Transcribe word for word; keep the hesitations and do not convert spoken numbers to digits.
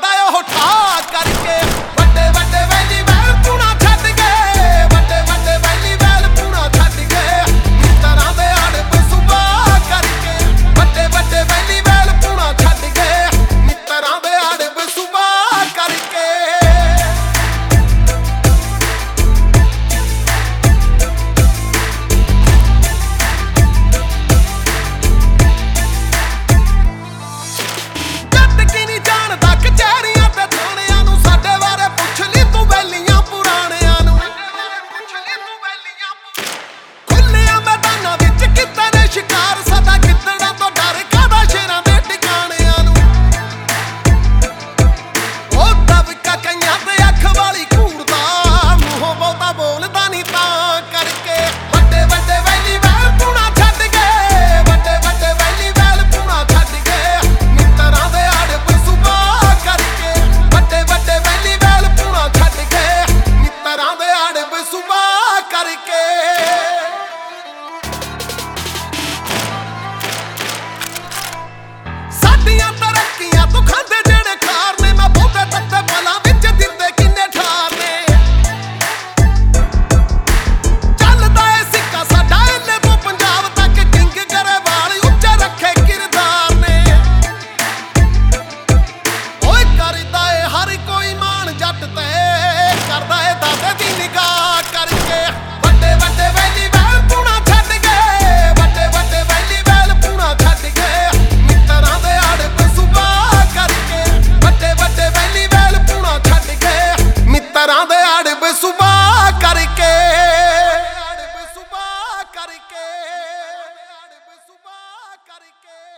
ਜਾਂਦਾ ਉਹ ਠਾ ਕਰਕੇ। ਵੱਡੇ ਵੱਡੇ ਵੈਲੀ ਵੈਲ ਪੂਣਾ ਛੱਡ ਗਏ, ਵੱਡੇ ਵੱਡੇ ਵੈਲੀ ਵੈਲ ਪੂਣਾ ਛੱਡ ਗਏ, ਮਿੱਤਰਾਂ ਦੇ ਅੜਬ ਸੁਭਾਅ ਕਰਕੇ। ਵੱਡੇ ਵੱਡੇ ਵੈਲੀ ਵੈਲ ਪੂਣਾ ਛੱਡ ਗਏ, ਮਿੱਤਰਾਂ ਦੇ ਅੜਬ ਸੁਭਾਅ ਕਰਕੇ। ਸਾਡੀਆਂ ਤਰੱਕੀਆਂ ਤੋਂ ਖਾਂਦੇ ਜਿਹੜੇ ਖਾਰ ਨੇ, ਮੈਂ ਬਹੁਤੇ ਤੱਤੇ ਪਲਾਂ ਵਿੱਚ ਦਿੱਤੇ ਕਿੰਨੇ ਠਾਰ ਨੇ। ਚੱਲਦਾ ਏ ਸਿੱਕਾ ਸਾਡਾ ਇਹਨੇ ਤੋਂ ਪੰਜਾਬ ਤੱਕ, ਕਿੰਗ ਗਰੇਵਾਲ ਉੱਚੇ ਰੱਖੇ ਕਿਰਦਾਰ ਨੇ। ਓਏ ਕਰਦਾ ਏ ਹਰ ਕੋਈ ਮਾਣ ਜੱਟ ਤੇ, ਕਰਦਾ ਏ ਦਾਦੇ ਦੀ ਨਿਗਾਹ ਕਰਕੇ। ਵੱਡੇ ਵੱਡੇ ਵੈਲੀ ਵੈਲ ਪੂਣਾ ਛੱਡ ਗਏ, ਵੱਡੇ ਵੱਡੇ ਵੈਲੀ ਵੈਲ ਪੂਣਾ ਛੱਡ ਗਏ, ਮਿੱਤਰਾਂ ਦੇ ਅੜਬ ਸੁਭਾਅ ਕਰਕੇ। ਵੱਡੇ ਵੱਡੇ ਵੈਲੀ ਵੈਲ ਪੂਣਾ ਛੱਡ ਗਏ, ਮਿੱਤਰਾਂ ਦੇ ਅੜਬ ਸੁਭਾਅ ਕਰਕੇ। ਅੜਬ ਸੁਭਾਅ ਕਰਕੇ, ਅੜਬ ਸੁਭਾਅ ਕਰਕੇ।